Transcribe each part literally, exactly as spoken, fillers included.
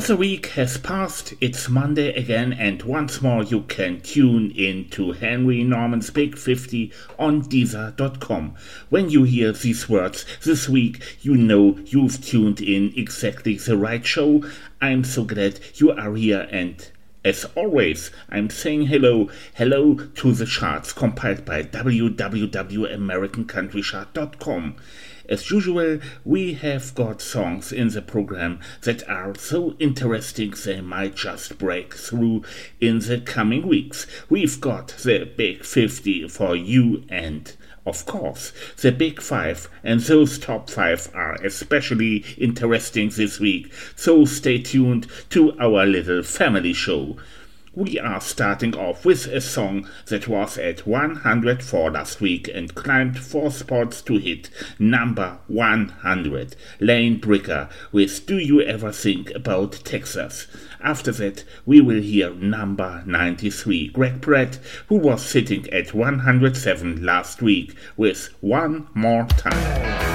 Another week has passed, it's Monday again, and once more you can tune in to Henry Norman's Big fifty on Deezer dot com. When you hear these words this week, you know you've tuned in exactly the right show. I'm so glad you are here, and as always, I'm saying hello, hello to the charts compiled by w w w dot american country chart dot com. As usual, we have got songs in the program that are so interesting they might just break through in the coming weeks. We've got the Big fifty for you and, of course, the Big Five, and those top five are especially interesting this week, so stay tuned to our little family show. We are starting off with a song that was at one hundred four last week and climbed four spots to hit number one hundred. Lane Bricker with Do You Ever Think About Texas? After that, we will hear number ninety-three, Greg Pratt, who was sitting at one hundred seven last week, with One More Time.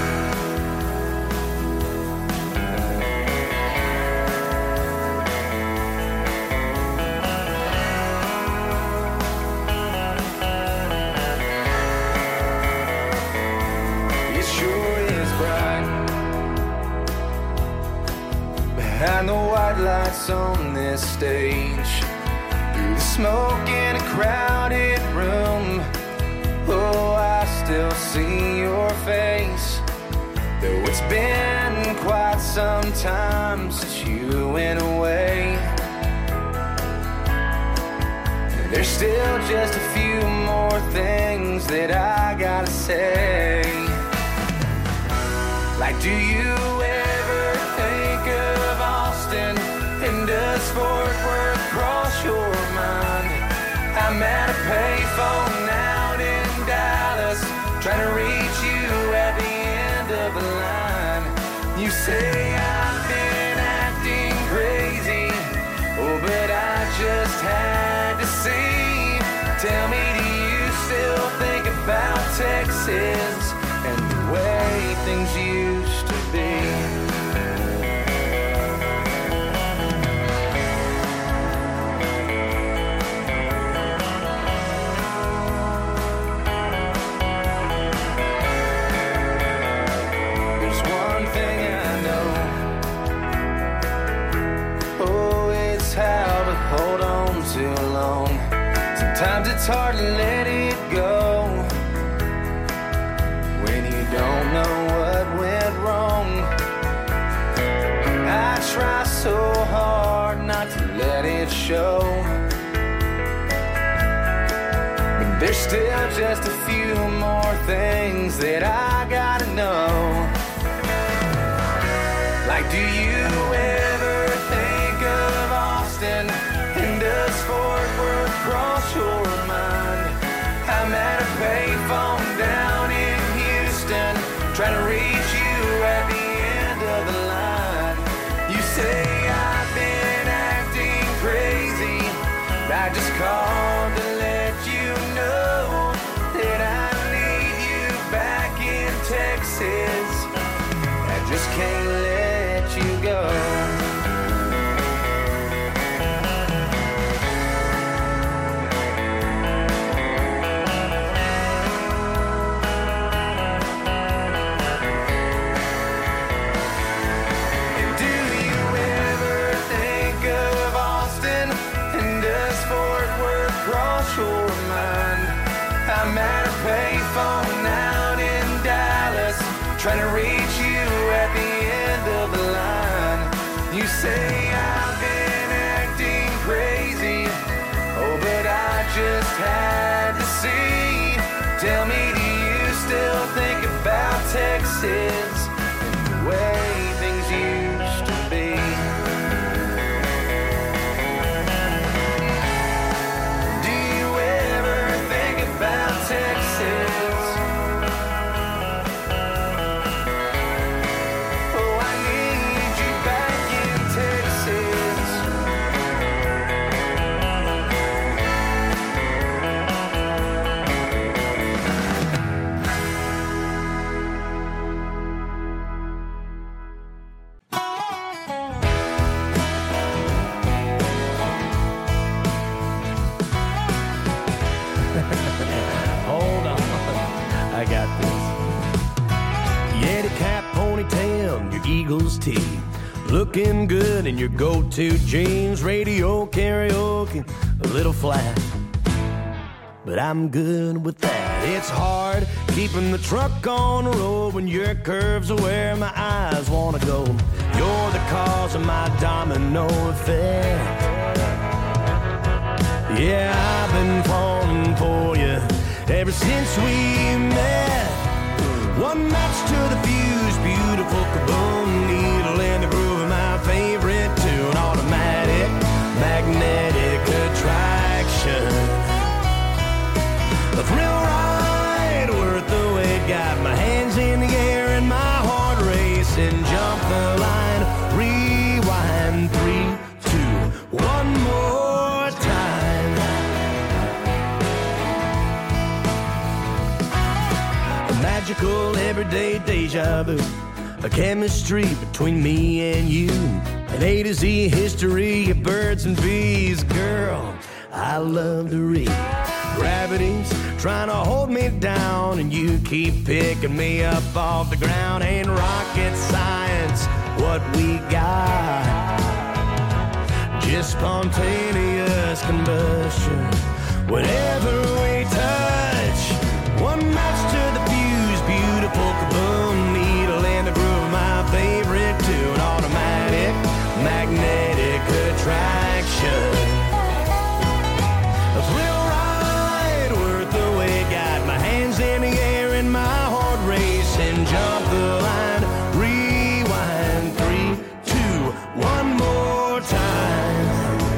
Behind the white lights on this stage, through the smoke in a crowded room, oh, I still see your face. Though it's been quite some time since you went away, there's still just a few more things that I gotta say. Like, do you ever think of Austin, and does Fort Worth cross your mind? I'm at a payphone out in Dallas, trying to reach you at the end of the line. You say I've been acting crazy, oh, but I just had to see. Tell me, do you still think about Texas and the way things used to be? Hold on too long. Sometimes it's hard to let it go when you don't know what went wrong. I try so hard not to let it show, but there's still just a few more things that I gotta know. Like, do you ever think of Austin? Does Fort Worth cross your mind? I'm at a payphone down in Houston, trying to reach you at the end of the line. You say I've been acting crazy, I just called to let you know that I need you back in Texas. I just can't let you go. Your mind. I'm at a payphone out in Dallas, trying to reach you at the end of the line. You say I've been acting crazy, oh, but I just had to see. Tell me, do you still think about Texas and the way things used to be? Texas. Eagles tee. Looking good in your go-to jeans. Radio karaoke, a little flat, but I'm good with that. It's hard keeping the truck on the road when your curves are where my eyes wanna go. You're the cause of my domino effect. Yeah, I've been falling for you ever since we met. One match to the fuse, beautiful kaboom, needle in the groove of my favorite tune. Automatic, magnetic attraction. A thrill ride worth the wait. Got my hands in the air and my heart racing. Jump the line, rewind, three, two, one more time. A magical everyday deja vu, a chemistry between me and you, an A to Z history of birds and bees. Girl, I love to read. Gravity's trying to hold me down, and you keep picking me up off the ground. Ain't rocket science what we got, just spontaneous combustion. Whenever we touch, one match to the fuse, beautiful kaboom, needle in the groove of my favorite tune. Automatic, magnetic attraction. A thrill ride worth the wait. Got my hands in the air and my heart racing. Jump the line, rewind, three, two, one more time.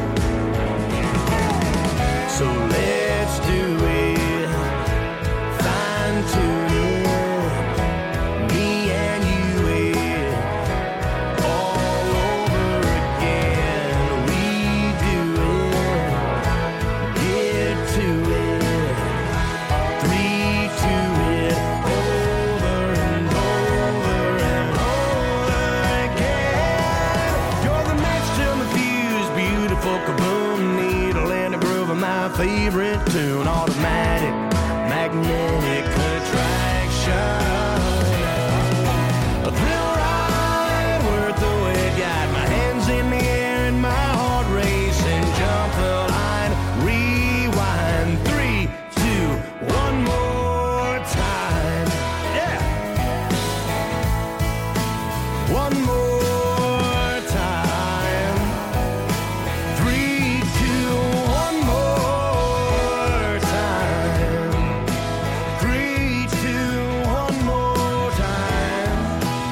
So let's do it, fine tune it, me and you it, all over again. We do it, get to it, three to it, over and over and over again. You're the match to my fuse, beautiful kaboom, needle in the groove of my favorite tune. Automatic, magnetic attraction. A thrill ride worth the wait. Got my hands in the air and my heart racing. Jump the line, rewind, three, two, one more time. Yeah. One more time. Three, two, one more time. Three, two, one more time.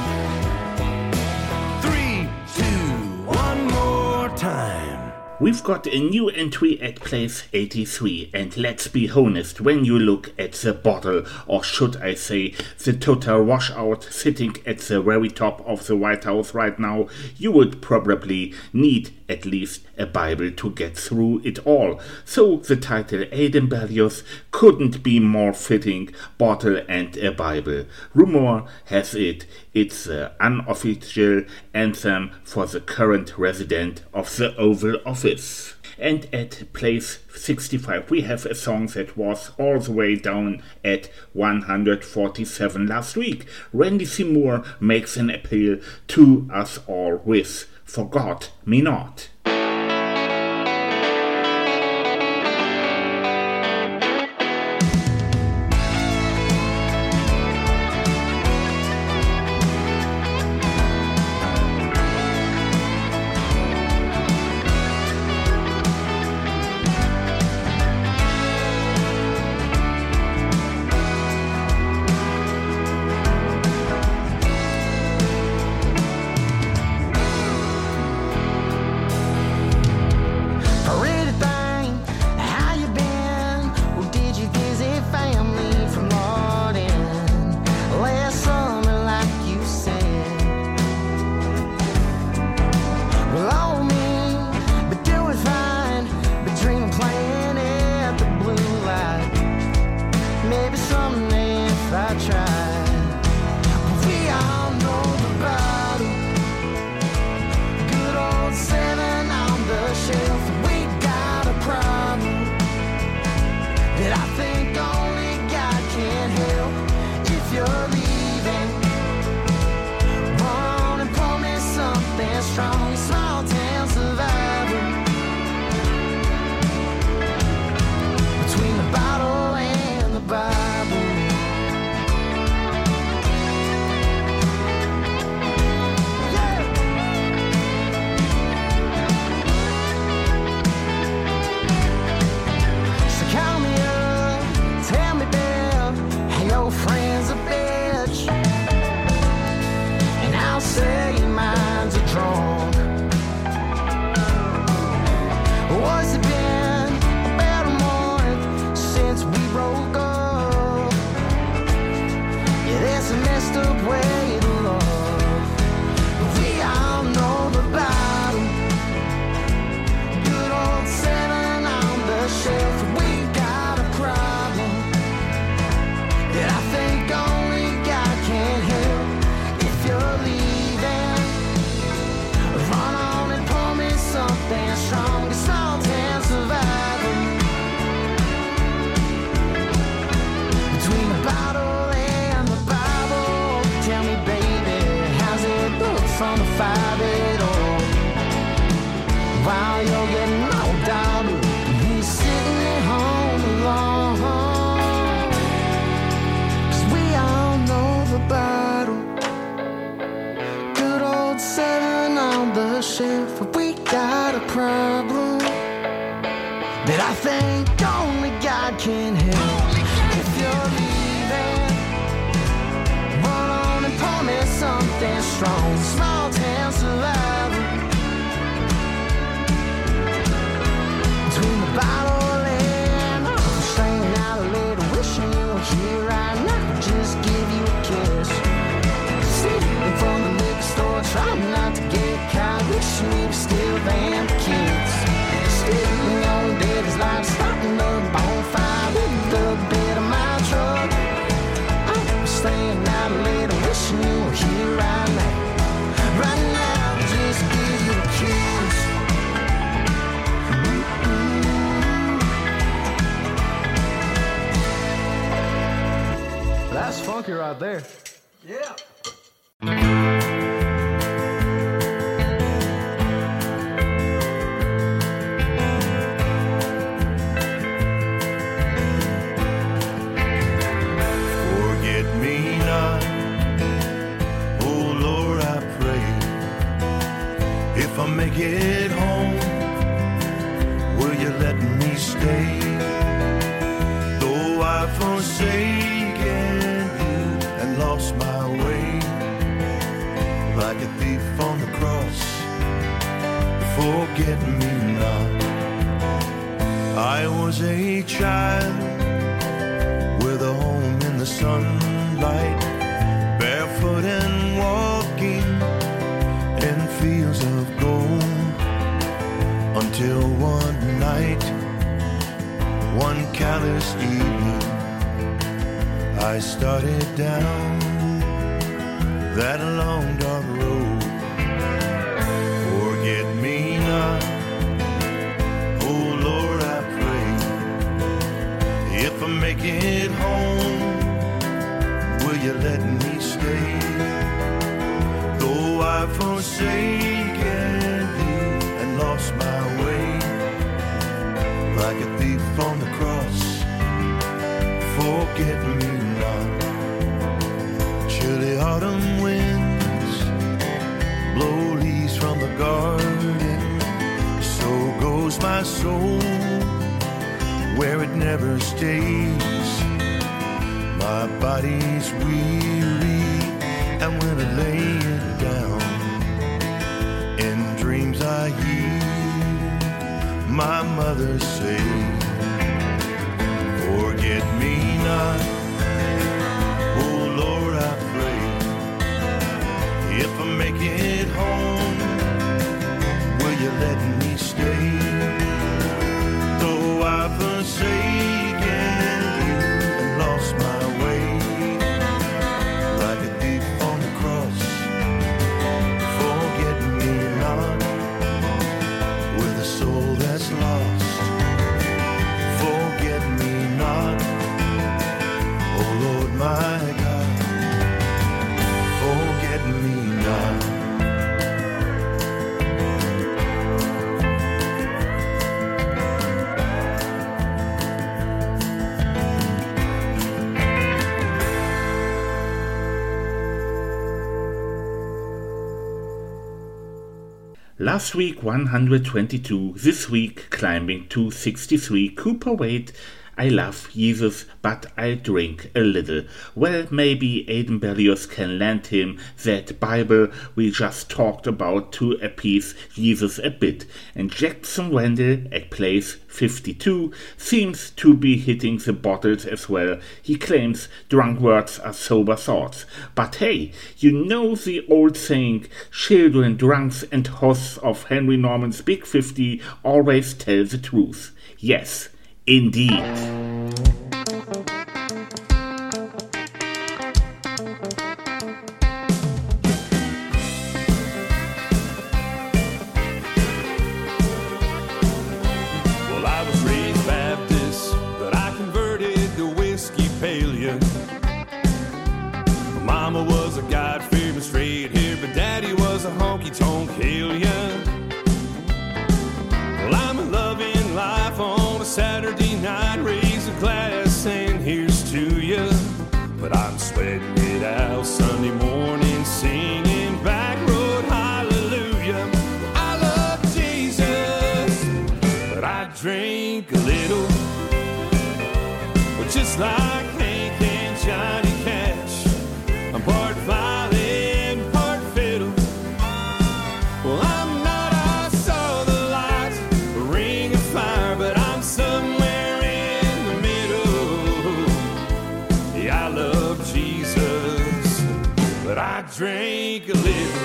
Three, two, one more time. We've got a new entry at place eighty-three, and let's be honest, when you look at the bottle, or should I say the total washout sitting at the very top of the White House right now, you would probably need at least a Bible to get through it all. So the title Aiden Berrios couldn't be more fitting, bottle and a Bible. Rumor has it it's the unofficial anthem for the current resident of the Oval Office. And at place sixty-five we have a song that was all the way down at one hundred forty-seven last week. Randy Seymour makes an appeal to us all with Forgot Me Not. while you're getting knocked out, and he's sitting at home alone. 'Cause we all know the battle. Good old seven on the shelf, but we got a problem that I think only God can help. If you're leaving, run on and pour me something strong. Small town survival. Between the bottle and I'm straining out a little, wishing you were here right now. Just give you a kiss. Sitting from the liquor store, trying not to get caught. Wishing we were still them kids. Stealing on daddy's life, starting the bonfire with a bit of my truck. I'm staying out a little, wishing you were here right now. Right now, just give you a kiss. Mm-hmm. That's funky right there. Yeah. Make it home, will you let me stay? Though I've forsaken you and lost my way, like a thief on the cross, forget me not. I was a child with a home in the sunlight, barefoot and walking in fields of gold, until one night, one callous evening, I started down that long dark road. Forget me not, oh Lord, I pray. If I make it home, will you let me stay? Though I've forsaken you and lost my way, like a thief on the cross, forget me not. Chilly autumn winds blow leaves from the garden, so goes my soul where it never stays. My body's weary, and when I lay it down, in dreams I hear my mother say, forget me not, oh Lord, I pray. If I make it home, will you let me stay? Though I've forsaken you and lost my way, like a thief on the cross, forget me not. With a soul that's lost, forget me not. Oh Lord my God, forget me not. Last week one hundred twenty-two, this week climbing to sixty-three, Cooper Wade, I love Jesus, but I'll drink a little. Well, maybe Aidan Berrios can lend him that Bible we just talked about to appease Jesus a bit. And Jackson Randall at place fifty-two seems to be hitting the bottles as well. He claims drunk words are sober thoughts. But hey, you know the old saying, children, drunks and hosts of Henry Norman's Big fifty always tell the truth. Yes, indeed. Saturday night, raise a glass and here's to you. But I'm sweating it out Sunday morning, singing back road hallelujah. I love Jesus, but I drink a little. Well, just like Hank and Johnny Cash, I'm part violin, part fiddle. Well, I'm not, I saw the lights, a ring of fire, but I'm somewhere in the middle. Yeah, I love Jesus, but I drink a little.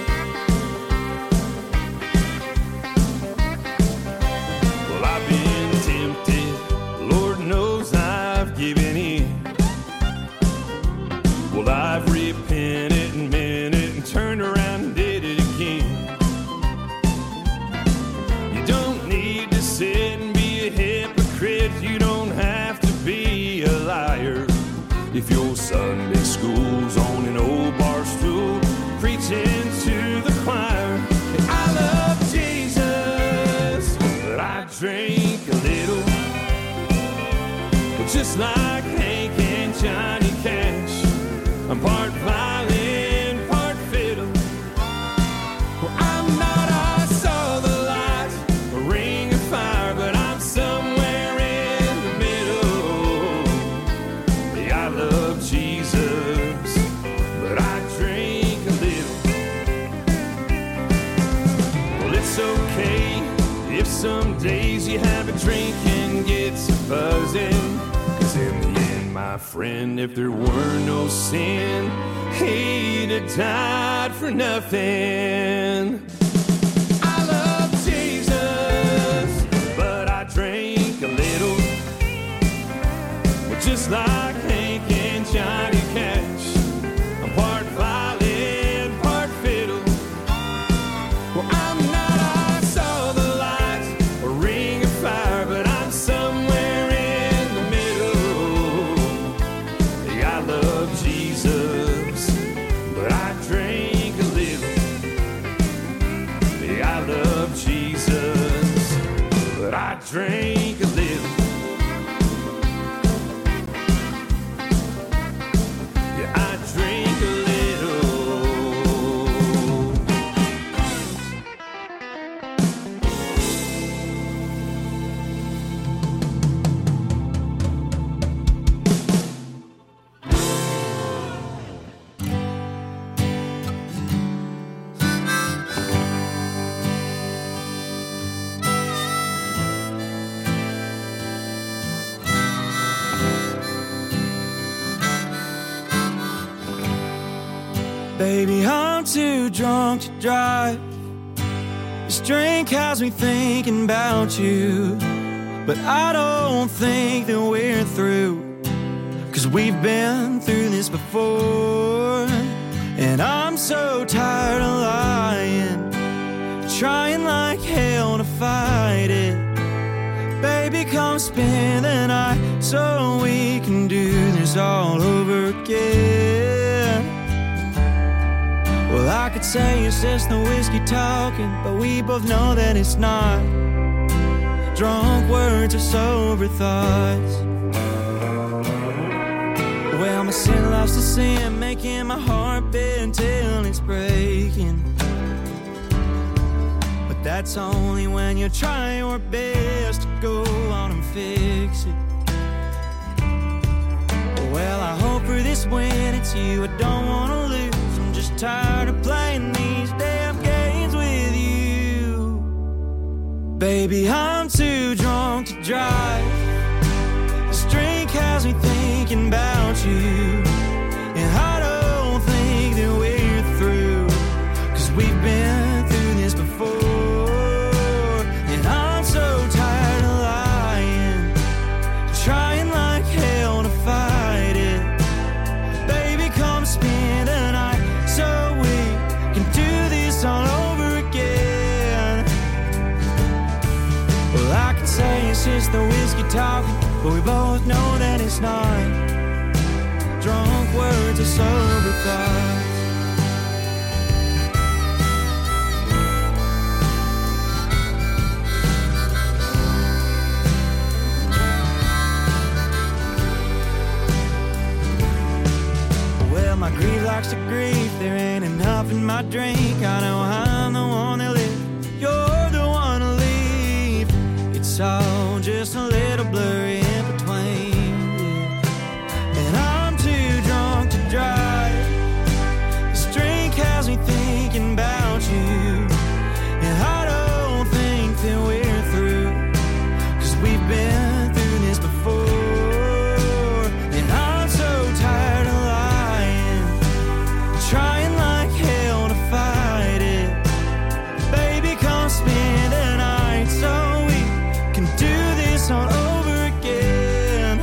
Well, I've been tempted, Lord knows I've given in. Well, I've repented and meant it and turned around and did it again. You don't need to sit and be a hypocrite. You don't have to be a liar. If your Sunday school's on an old bar stool, preaching to the choir. I love Jesus, but I drink a little. Well, just like Hank and Johnny Cash, I'm part violin, part fiddle. Well, I'm not, I saw the lights, a ring of fire, but I'm somewhere in the middle. Yeah, I love Jesus, but I drink a little. Well, it's okay if some days you have a drink and gets you buzzing. 'Cause in the end, my friend, if there were no sin, he'd have died for nothing. I love Jesus, but I drink a little. Well, just like Hank and Johnny Cash, I'm part violin, part fiddle. Well, I'm not, I saw the lights, a ring of fire, but I'm somewhere in the middle. Yeah, I love Jesus, but I drink a little. Yeah, I love Jesus, but I drink a little. Yeah, I drink a little. Baby, I'm too drunk to drive. This drink has me thinking about you. But I don't think that we're through, 'cause we've been through this before. And I'm so tired of lying, trying like hell to fight it. Baby, come spend the night so we can do this all over again. Well, I could say it's just the whiskey talking, but we both know that it's not. Drunk words or sober thoughts. Well, my sin loves to sin, making my heart beat till it's breaking. But that's only when you try your best to go on and fix it. Well, I hope for this win it's you I don't want to lose. I'm just tired of playing these damn games with you. Baby, I'm too drunk to drive. This drink has me thinking about you. And I don't think that we're through, 'cause we've been through this before. And I'm so tired of lying, trying like hell to fight it. Baby, come spend the night so we can do this all over again. Well, I can say it's just the whiskey talking, but we both know that it's not. Drunk words or sober thoughts. my drink. I know I'm the one that live, you're the one to leave. It's all just a little blurry in between, yeah. And I'm too drunk to drive. This drink has me thinking about you, and I don't think that we're through, 'cause we've been through this before. And I'm so tired of lying, trying like hell to fight it. Baby, come spend the night so we can do this all over again.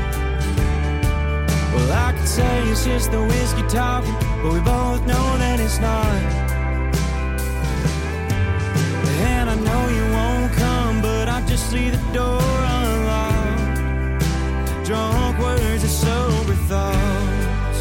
Well, I could say it's just the whiskey talking, but we both know that it's not. And I know you won't come, but I just see the door unlocked. Drunk words and sober thoughts.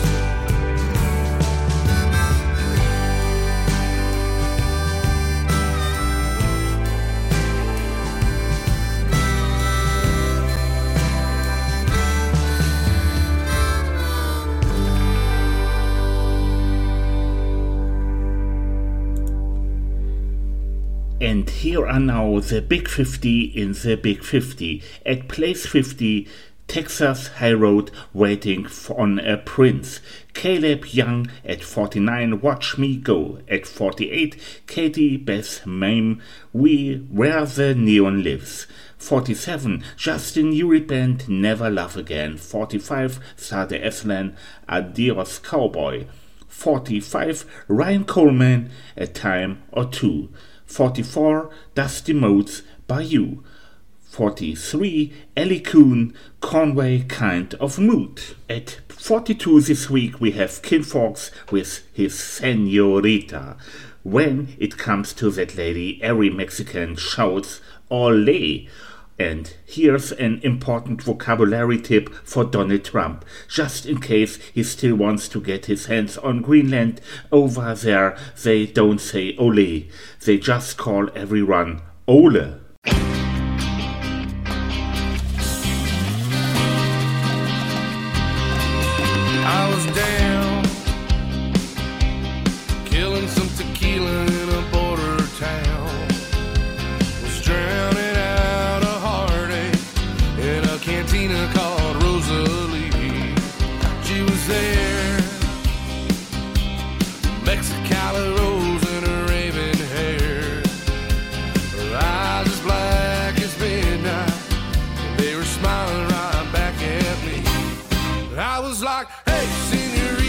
And here are now the Big fifty in the Big fifty. At place fifty, Texas High Road, Waiting on a Prince. Caleb Young at forty-nine, Watch Me Go. At forty-eight, Katie Beth Mame, We Where the Neon Lives. forty-seven, Justin Uri Band, Never Love Again. forty-five, Sade Eslan, Adios Cowboy. forty-five, Ryan Coleman, A Time or Two. forty-four, Dusty Modes, Bayou. forty-three, Ellie Coon, Conway Kind of Mood. At forty-two this week we have Kinfolks with his Senorita. When it comes to that lady, every Mexican shouts Ole. And here's an important vocabulary tip for Donald Trump, just in case he still wants to get his hands on Greenland. Over there, they don't say ole, they just call everyone Ole. I was down, killing some tequila in a border town, was drowning cantina called Rosalie. She was there, Mexicali rose in her raven hair, her eyes as black as midnight, and they were smiling right back at me. I was like, hey, senorita,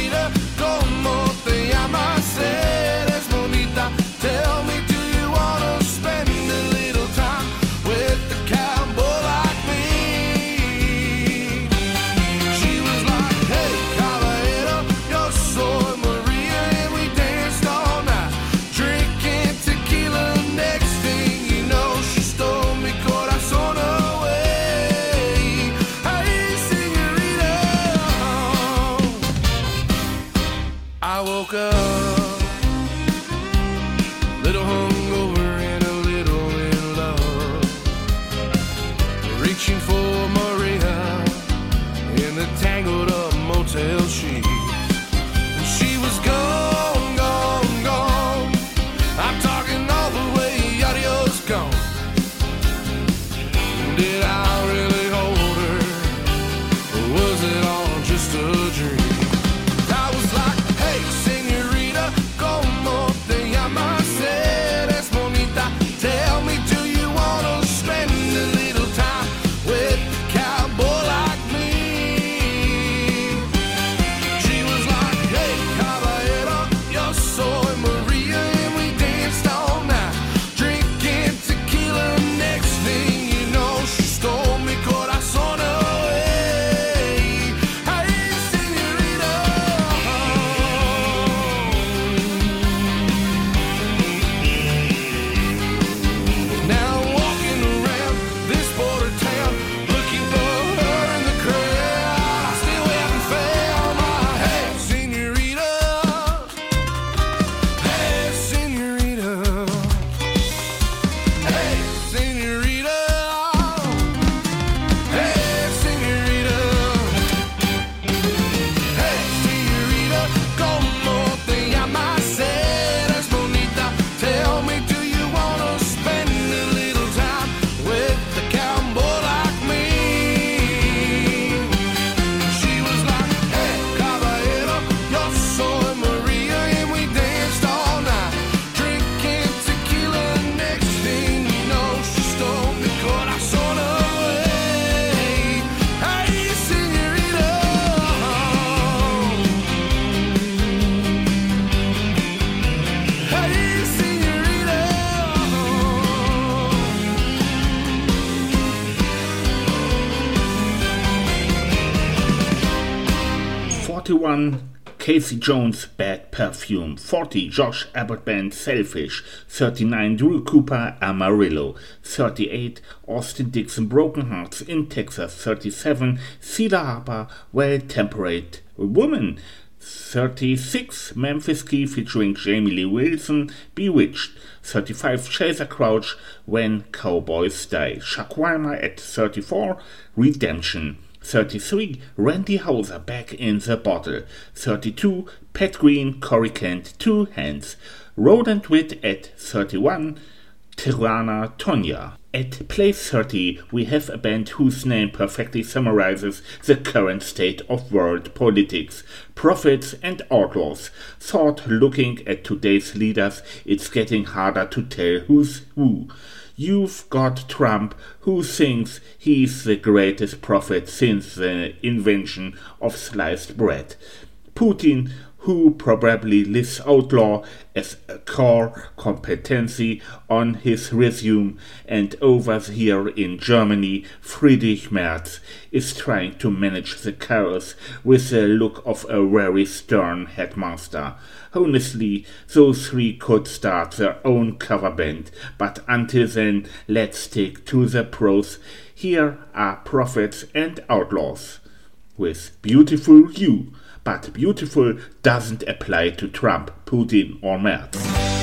forty-one, Casey Jones, Bad Perfume. forty, Josh Abbott Band, Selfish. thirty-nine, Drew Cooper, Amarillo. thirty-eight, Austin Dixon, Broken Hearts in Texas. thirty-seven, Cedar Harper, Well Temperate Woman. thirty-six, Memphis Key featuring Jamie Lee Wilson, Bewitched. thirty-five, Chaser Crouch, When Cowboys Die. Chuck Weimer at thirty-four, Redemption. thirty-three, Randy Houser, Back in the Bottle. thirty-two, Pat Green, Corey Kent, Two Hands. Rodent Wit at thirty-one, Tirana Tonya. At place thirty, we have a band whose name perfectly summarizes the current state of world politics. Prophets and outlaws. Thought looking at today's leaders, it's getting harder to tell who's who. You've got Trump, who thinks he's the greatest prophet since the invention of sliced bread. Putin, who probably lists outlaw as a core competency on his resume, and over here in Germany, Friedrich Merz is trying to manage the chaos with the look of a very stern headmaster. Honestly, those three could start their own cover band, but until then, let's stick to the pros. Here are Prophets and Outlaws with Beautiful You. But beautiful doesn't apply to Trump, Putin, or Merz.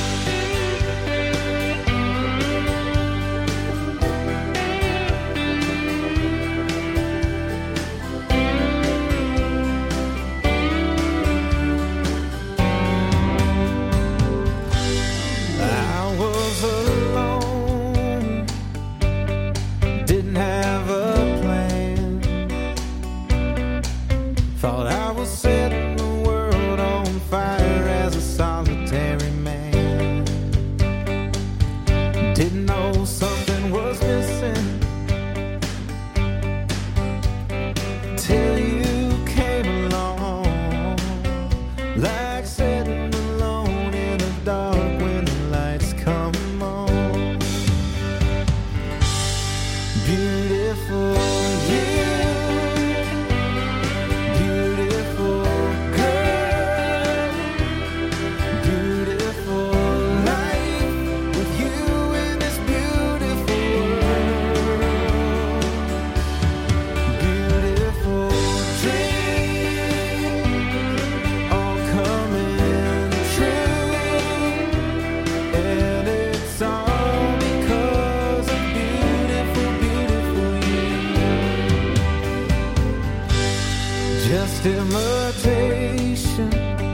Imitation,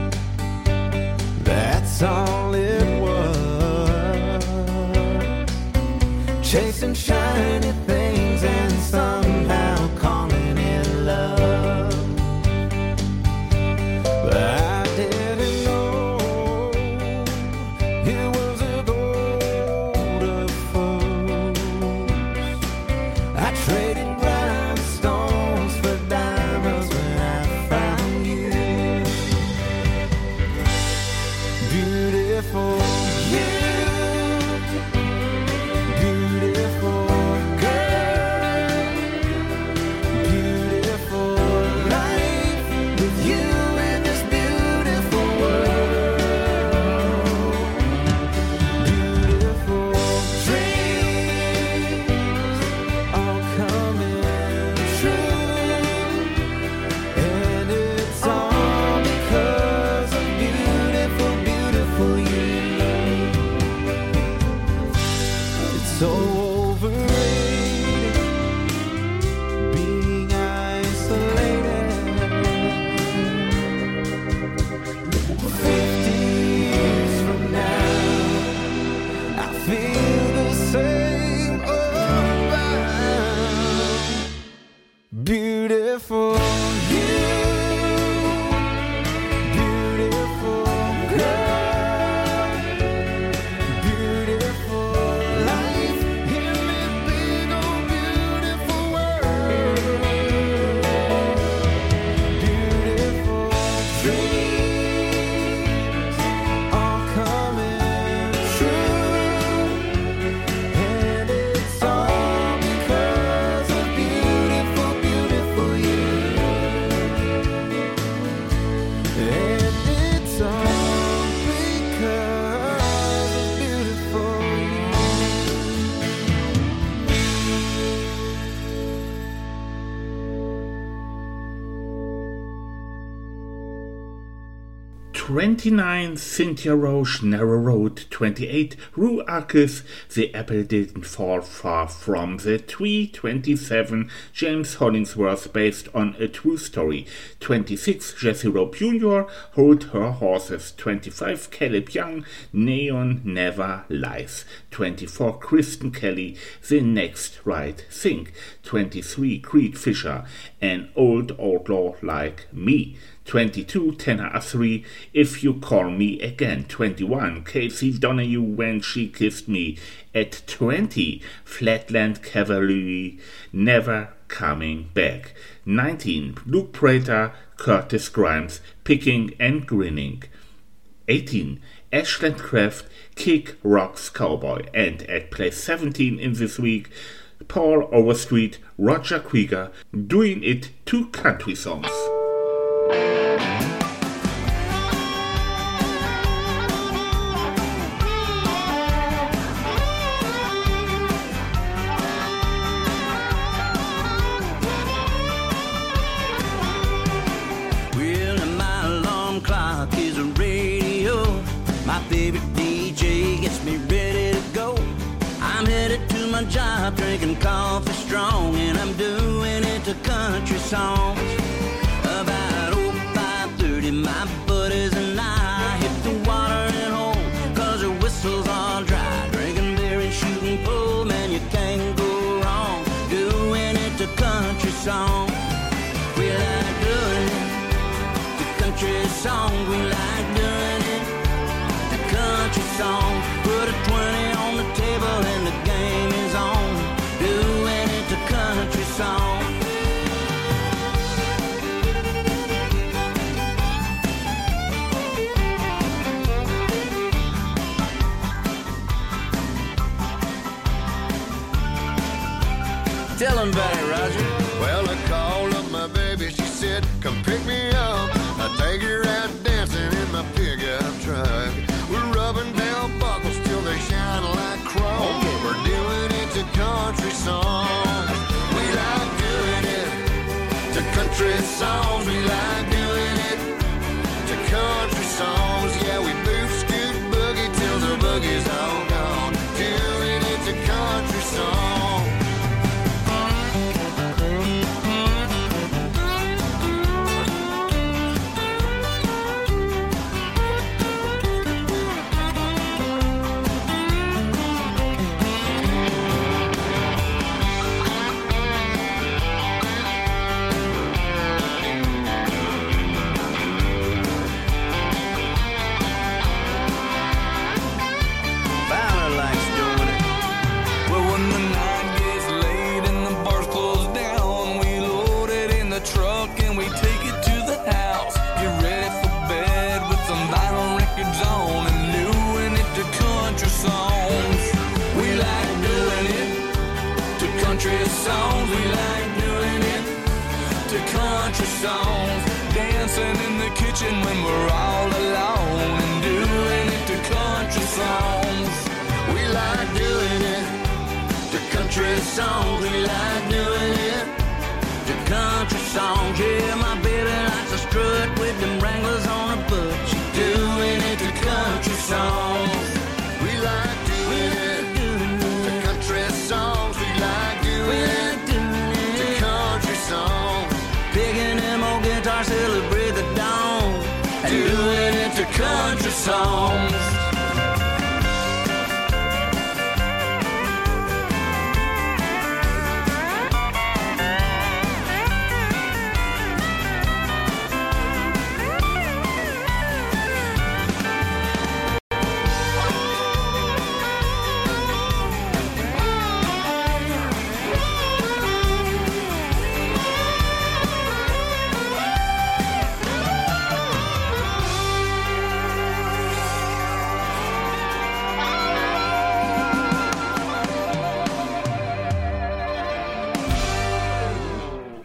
that's all it was. Chasing shiny things and somehow calling it love. But I didn't know it was a gold of fools. I traded rhinestones for diamonds when I found you. Beautiful you, beautiful girl, twenty-nine, Cynthia Roche, Narrow Road. Twenty-eight, Rue Arcus, The Apple Didn't Fall Far From the Tree. Twenty-seven, James Hollingsworth, based on a true story. Twenty-six, Jesse Rope Junior, Hold Her Horses. Twenty-five, Caleb Young, Neon Never Lies. Twenty-four, Kristen Kelly, The Next Right Thing. Twenty-three, Creed Fisher, An Old Outlaw Like Me. twenty-two, Tanner Assery, If You Call Me Again. twenty-one, Casey Donahue, When She Kissed Me. At twenty, Flatland Cavalry, Never Coming Back. nineteen, Luke Prater, Curtis Grimes, Picking and Grinning. eighteen, Ashland Craft, Kick Rocks Cowboy. And at place seventeen in this week, Paul Overstreet, Roger Krieger, Doing It to Country Songs. Job drinking coffee strong, and I'm doing it to country songs. About oh five thirty, my buddies and I hit the water and home, cause the whistles all dry. Drinking beer and shooting pool, man, you can't go wrong doing it to country songs. We like doing it to country songs. We like doing it to country songs. Put a twenty on the table and the game is on. Doing it to country song. Tell him about it, Roger. Well, I called up my baby. She said, come pick me up. I'll take her out dancing in my pickup truck. We're rubbing down buckles till they shine like chrome. We're doing it to country songs. We like doing it to country songs. We like doing it to country songs. Yeah, we boot, scoot, boogie till the boogie's all gone. Doing it to country songs. Songs, we like doing it to country songs. Dancing in the kitchen when we're all alone, and doing it to country songs. We like doing it to country songs. We like doing it to country songs. Yeah, my baby likes to strut with them Wranglers on her butt. She's doing it to country songs. We like doing it to country songs. We like picking them old guitars, celebrate the dawn, doing it to country songs.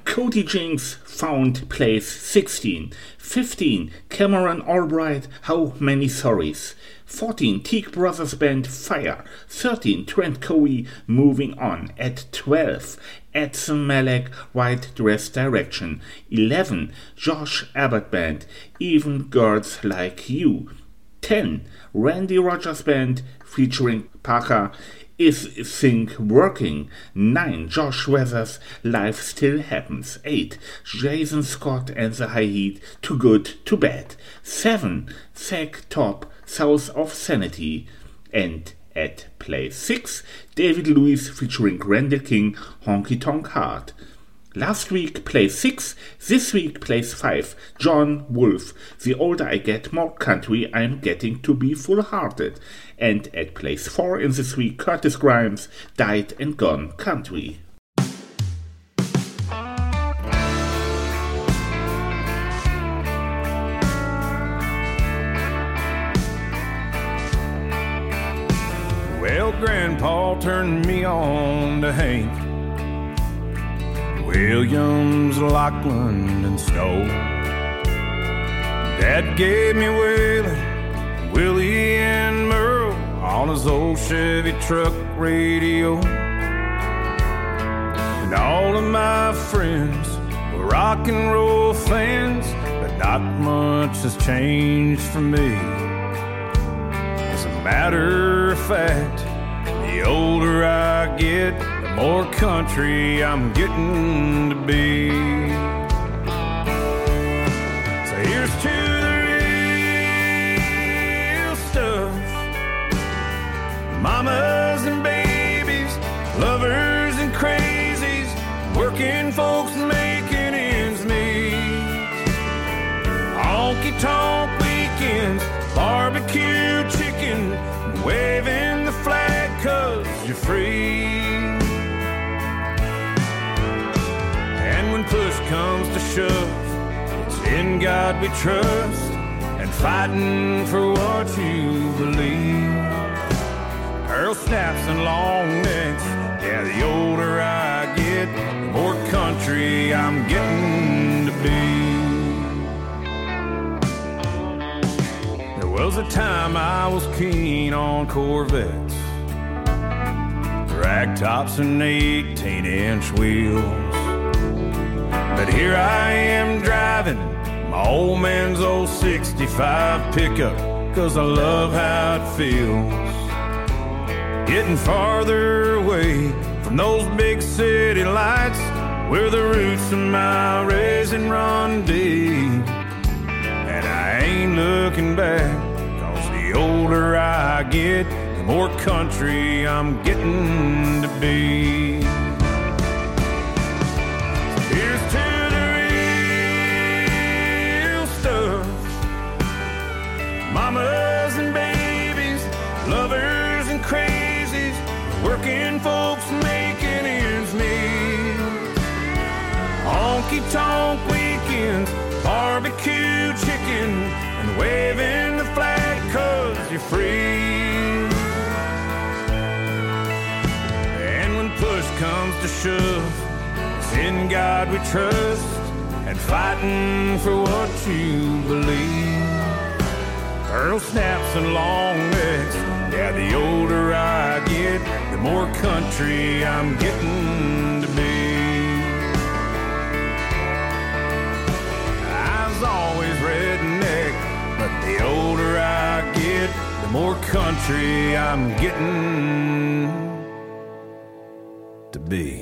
Cody Jinks found place sixteen. fifteen. Cameron Albright, How Many Sorries. fourteen. Teague Brothers Band, Fire. thirteen. Trent Cowie, Moving On. At twelve. Edson Malek, White Dress Direction. eleven. Josh Abbott Band, Even Girls Like You. ten. Randy Rogers Band, featuring Parker, Is Think Working. nine. Josh Weathers, Life Still Happens. eight. Jason Scott and the High Heat, Too Good to Bad. seven. Zach Top, South of Sanity. And at place six, David Lewis featuring Randall King, Honky Tonk Heart. Last week, place six. This week, place five. John Wolfe. The older I get, more country I'm getting to be full-hearted. And at place four in this week, Curtis Grimes, Died and Gone Country. Well, Grandpa turned me on to Hank Williams, Lachlan, and Snow. Dad gave me Waylon, Willie, and Merle on his old Chevy truck radio. And all of my friends were rock and roll fans, but not much has changed for me. As a matter of fact, the older I get, the more country I'm getting to be. So here's to the real stuff. Mamas and babies, lovers and crazies, working folks making ends meet. Honky-tonk weekends, barbecue chicken, waving the flag 'cause you're free. And when push comes to shove, it's in God we trust, and fighting for what you believe. Pearl snaps and long necks, yeah, the older I get, the more country I'm getting to be. There was a time I was keen on Corvettes, rag tops and eighteen inch wheels. But here I am driving my old man's old sixty-five pickup, 'cause I love how it feels. Getting farther away from those big city lights, where the roots of my raising run deep. And I ain't looking back, 'cause the older I get, the more country I'm getting to be. Here's to the real stuff. Mamas and babies, lovers and crazies, working folks making ends meet. Honky-tonk weekends, barbecue chicken, and waving the flag 'cause you're free. And when push comes to shove, it's in God we trust, and fighting for what you believe. Pearl snaps and long necks, yeah, the older I get, the more country I'm getting to be. I was always redneck, but the older I get, the more country I'm getting to be.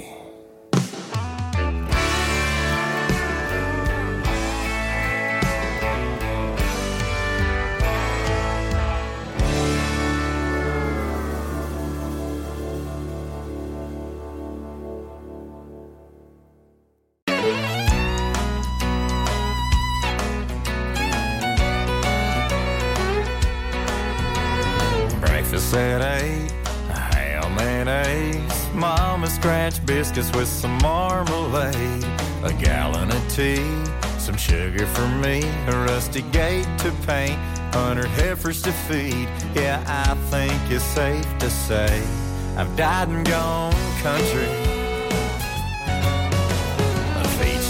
At eight, ham and eggs, Mama scratched biscuits with some marmalade, a gallon of tea, some sugar for me, a rusty gate to paint, hundred heifers to feed. Yeah, I think it's safe to say I've died and gone country. A feet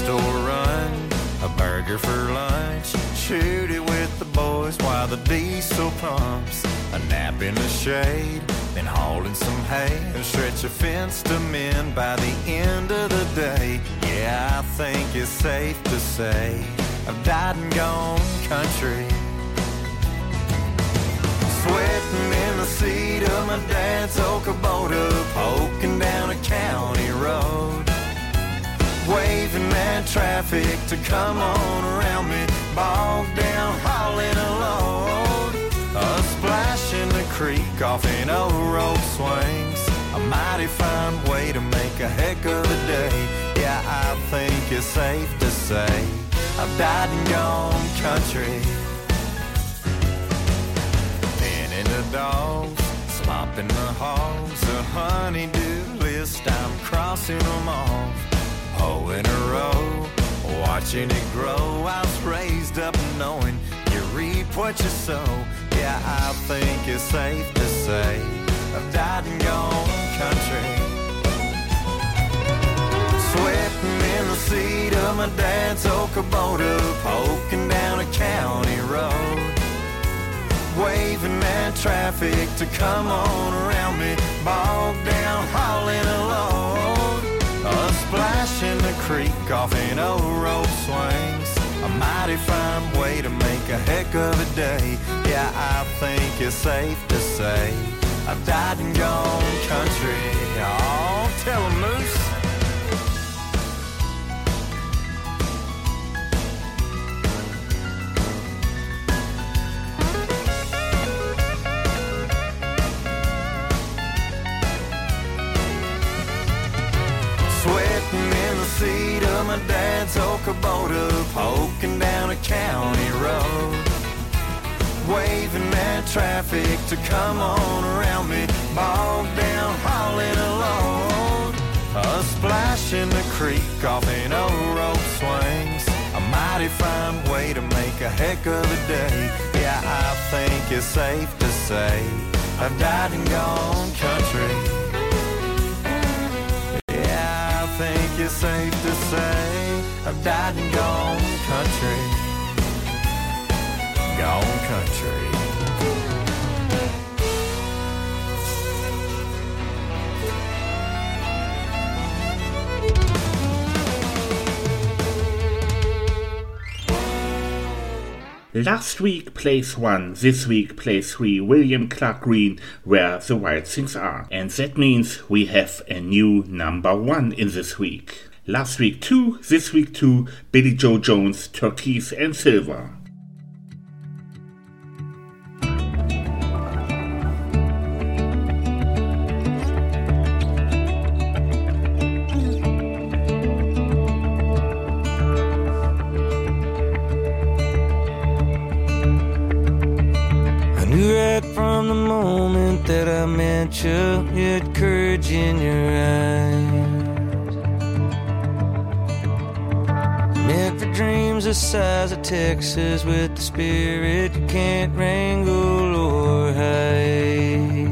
sugar for lunch. Shoot it with the boys while the diesel pumps. A nap in the shade, then hauling some hay. And stretch a fence to mend by the end of the day. Yeah, I think it's safe to say I've died and gone country. Sweating in the seat of my dad's old Kubota, poking down a county road, waving at traffic to come on around me, bogged down hauling a load. A splash in the creek off an old road swings, a mighty fine way to make a heck of a day. Yeah, I think it's safe to say I've died and gone country. In the dogs, slopping the hogs, a honey-do list, I'm crossing them off. Hoe in a row, watching it grow. I was raised up knowing you reap what you sow. Yeah, I think it's safe to say I've died and gone country. Sweating in the seat of my dad's old Kubota, poking down a county road, waving at traffic to come on around me, bogged down hauling a load. A splash in the creek off an old road swings, a mighty fine way to make a heck of a day. Yeah, I think it's safe to say I've died and gone country. Oh, tell 'em, Moose. Sweating in the seat of my dad's old Kubota, poking down a county road, waving at traffic to come on around me, bogged down hauling a load. A splash in the creek off an old road swings, a mighty fine way to make a heck of a day. Yeah, I think it's safe to say I've died and gone country. I think it's safe to say I've died and gone country. Gone country. Last week place one, this week place three, William Clark Green, Where the Wild Things Are. And that means we have a new number one in this week. Last week two, this week two, Billy Joe Jones, Turquoise and Silver. From the moment that I met you, you had courage in your eyes, meant for dreams the size of Texas, with the spirit you can't wrangle or hide.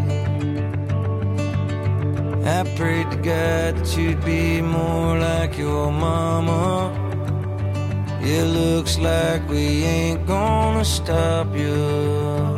I prayed to God that you'd be more like your mama. It looks like we ain't gonna stop you,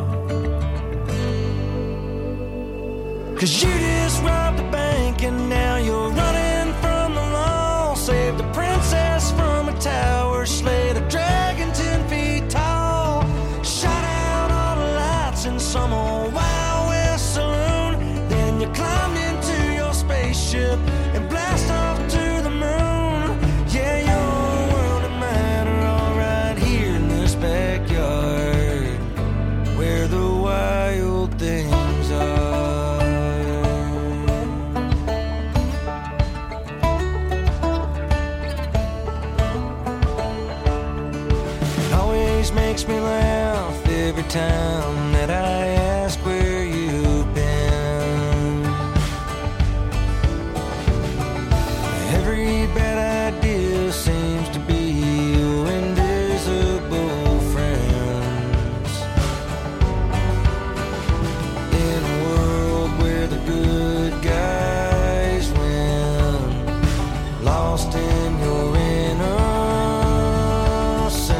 'cause you just robbed the bank and now you're running from the law. Saved the princess from a tower, slayed a dragon ten feet tall. Shot out all the lights in some old Wild West saloon. Then you climbed into your spaceship and blast off to the moon. Yeah, your world and mine are all right here in this backyard, where the wild things are. Makes me laugh every time that I ask where you've been. Every bad idea seems to be your invisible friends. In a world where the good guys win, lost in your innocence.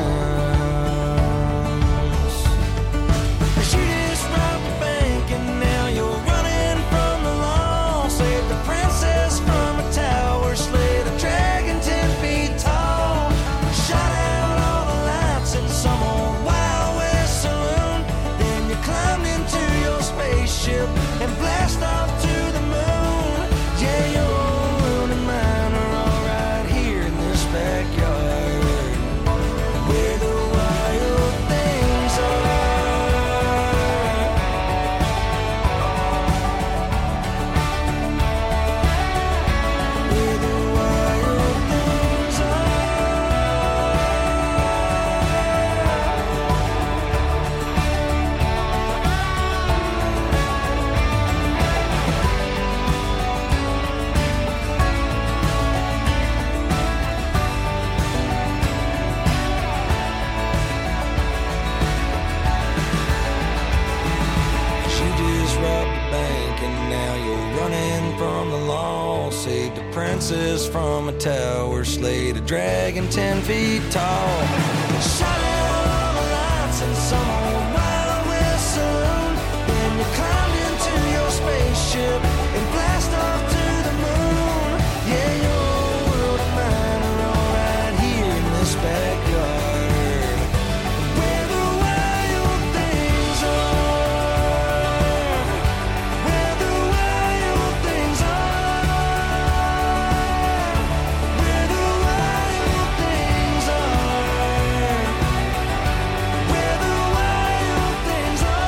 voices from a tower slayed a dragon ten feet tall. Shut out all the lights and some old wild west saloon. When you climb into your spaceship and blast off to the moon. Yeah, your world and mine are all right here in this backyard, where the wild things are, where the wild things are, where the wild things are, where the wild things are.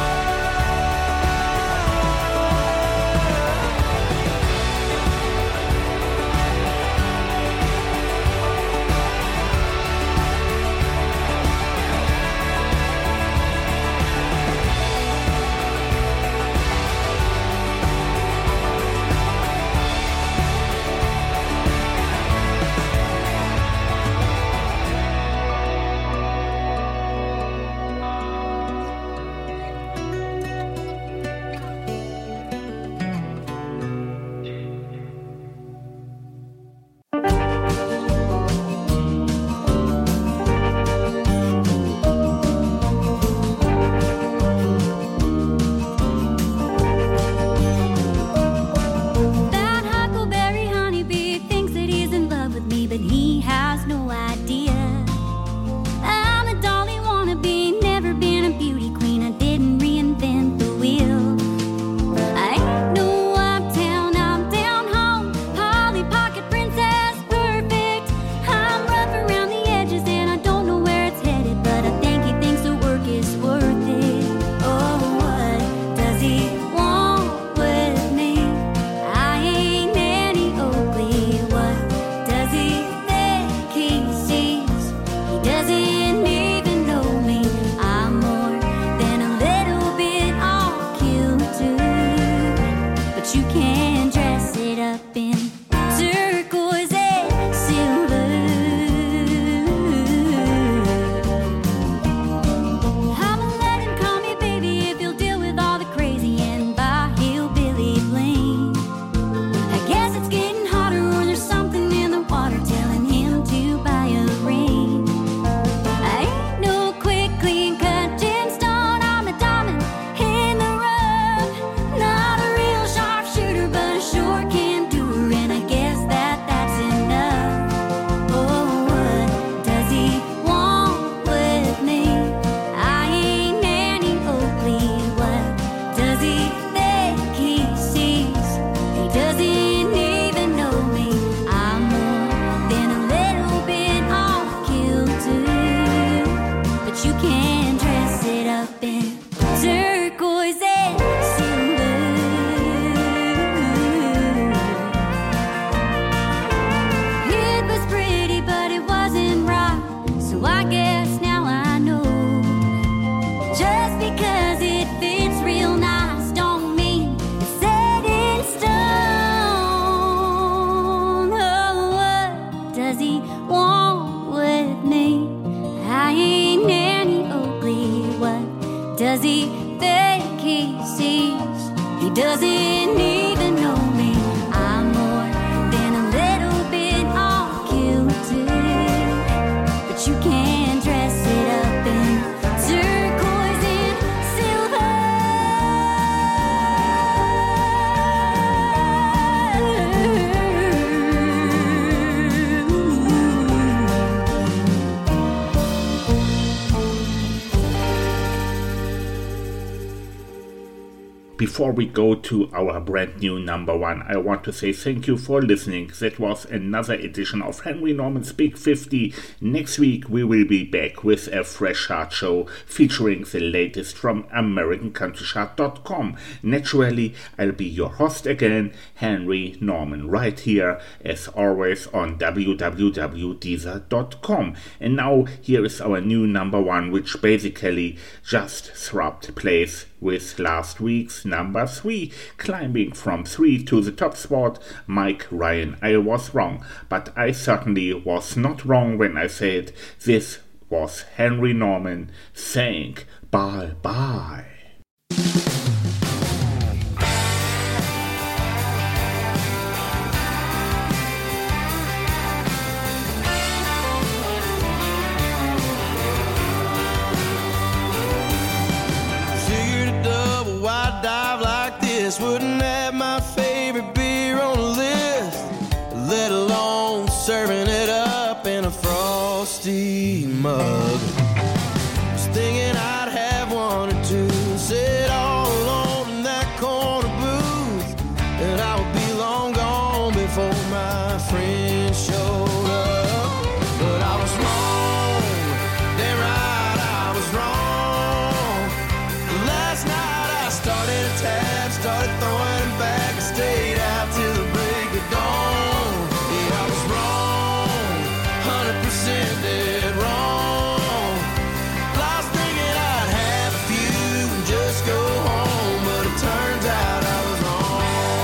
That huckleberry honeybee thinks that he's in love with me, but he has no idea. I'm a dolly wannabe, never been a beauty queen. I didn't reinvent the wheel. I ain't no uptown, I'm down home, Polly Pocket princess, perfect. I'm rough around the edges and I don't know where it's headed, but I think he thinks the work is worth it. Oh, what does he want with me? I ain't Nanny Oakley. What does he think he sees? He doesn't even know me. I'm more than a little bit off kilter, but you can dress it up in turquoise and silver. I'ma let him call me baby if he'll deal with all the crazy and buy hillbilly bling. I guess it's getting hotter or there's something in the water telling him to buy a ring. I ain't no quick, clean cut gemstone. I'm a diamond in the rough. Not a real sharpshooter, but I sure can do her, and I guess that that's enough. Oh, what does he want with me? I ain't Nanny Oakley. What does he think he sees? He doesn't even know me. I'm more than a little bit off kilter, but you can dress it up in turquoise and silver. It was pretty, but it wasn't right, so I guess now I know. Just because it fits real nice don't mean it's set in stone. Oh, what does he want with me? I ain't Nanny Oakley. What does he think he sees? He doesn't even know me. I'm more than a little bit off kilter, but you can dress it up in turquoise and silver. Before we go to our brand new number one, I want to say thank you for listening. That was another edition of Henry Norman's Big fifty. Next week we will be back with a fresh chart show featuring the latest from American Country Chart dot com. Naturally, I'll be your host again, Henry Norman, right here as always on w w w dot deezer dot com. And now here is our new number one, which basically just swapped place with last week's number three, climbing from three to the top spot. Mike Ryan. I was wrong, but I certainly was not wrong when I said this was Henry Norman saying bye bye. this. Wouldn't have my favorite beer on the list, let alone serving it up in a frosty mug. Was thinking I'd have one or two, sit all alone in that corner booth, and I would be long gone before my friends showed up. But I was wrong, damn right I was wrong. Last night I started a tab, started throwing it back, and stayed out till the break of dawn. Yeah, I was wrong, one hundred percent dead wrong. Lost thinking I'd have a few and just go home, but it turns out I was wrong.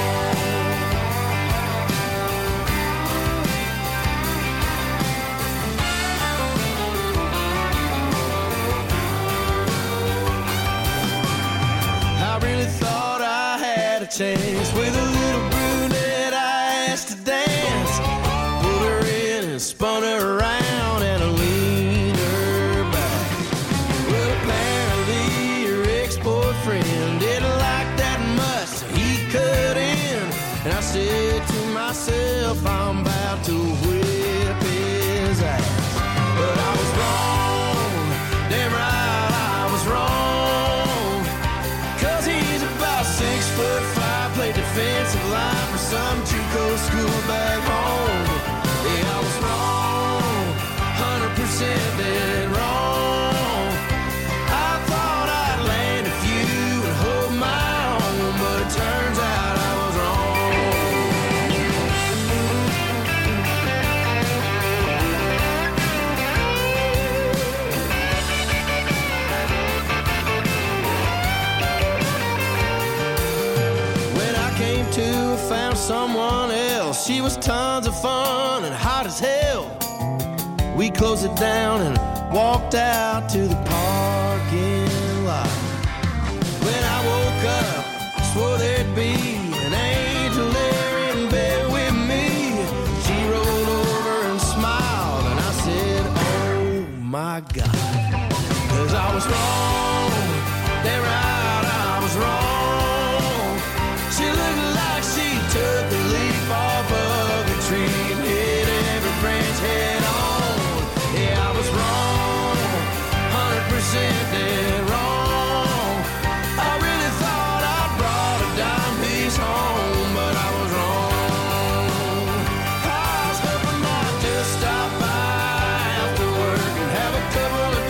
I really thought I had a chance with a little brunette I asked to dance. Pulled her in and spun her around and I leaned her back. Well, apparently her ex-boyfriend didn't like that much, so he cut in. And I said to myself, I'm about to whip his ass. But I was wrong, damn right I was wrong. Cause he's about six foot five, played defensive line for some JUCO school back home. Yeah, I was wrong, one hundred percent dead wrong. I thought I'd land a few and hold my own, but it turns out I was wrong. When I came to, I found someone else. She was tons of fun and hot as hell. We closed it down and walked out to the parking lot. When I woke up, I swore there'd be an angel there in bed with me. She rolled over and smiled, and I said, oh my God. Cause I was wrong, damn right I was wrong. She looked like she took the leaf off of a tree and hit every branch head on. Yeah, I was wrong, one hundred percent dead wrong. I really thought I brought a dime piece home, but I was wrong. I was hoping I'd just stop by after work and have a couple of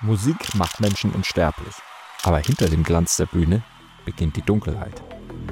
Musik macht Menschen unsterblich. Aber hinter dem Glanz der Bühne beginnt die Dunkelheit.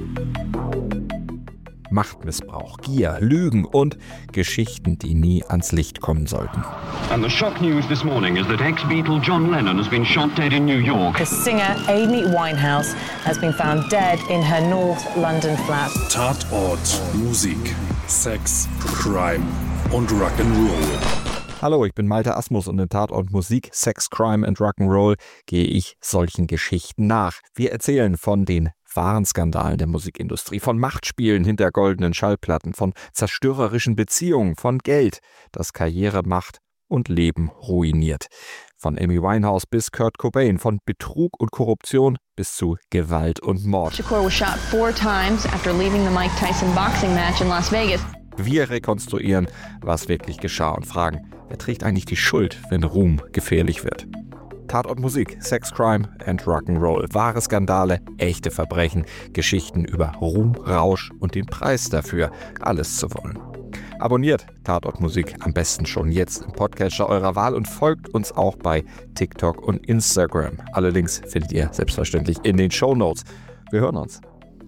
Machtmissbrauch, Gier, Lügen und Geschichten, die nie ans Licht kommen sollten. And the shock news this morning is that ex-Beatle John Lennon has been shot dead in New York. The singer Amy Winehouse has been found dead in her North London flat. Tatort, Musik, Sex, Crime und Rock'n'Roll. Hallo, ich bin Malte Asmus und in Tatort Musik, Sex, Crime and Rock'n'Roll gehe ich solchen Geschichten nach. Wir erzählen von den wahren Skandalen der Musikindustrie, von Machtspielen hinter goldenen Schallplatten, von zerstörerischen Beziehungen, von Geld, das Karriere macht und Leben ruiniert. Von Amy Winehouse bis Kurt Cobain, von Betrug und Korruption bis zu Gewalt und Mord. Shakur was shot four times after leaving the Mike Tyson boxing match in Las Vegas. Wir rekonstruieren, was wirklich geschah und fragen, wer trägt eigentlich die Schuld, wenn Ruhm gefährlich wird? Tatort Musik, Sex, Crime and Rock'n'Roll. Wahre Skandale, echte Verbrechen, Geschichten über Ruhm, Rausch und den Preis dafür, alles zu wollen. Abonniert Tatort Musik am besten schon jetzt im Podcatcher eurer Wahl und folgt uns auch bei TikTok und Instagram. Alle Links findet ihr selbstverständlich in den Shownotes. Wir hören uns.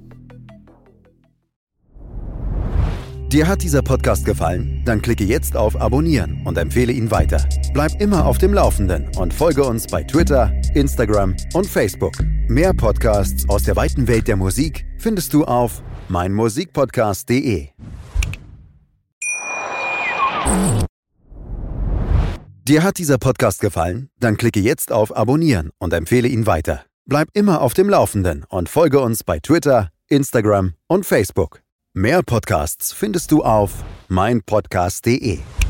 Dir hat dieser Podcast gefallen? Dann klicke jetzt auf Abonnieren und empfehle ihn weiter. Bleib immer auf dem Laufenden und folge uns bei Twitter, Instagram und Facebook. Mehr Podcasts aus der weiten Welt der Musik findest du auf meinmusikpodcast punkt de. Dir hat dieser Podcast gefallen? Dann klicke jetzt auf Abonnieren und empfehle ihn weiter. Bleib immer auf dem Laufenden und folge uns bei Twitter, Instagram und Facebook. Mehr Podcasts findest du auf meinpodcast punkt de.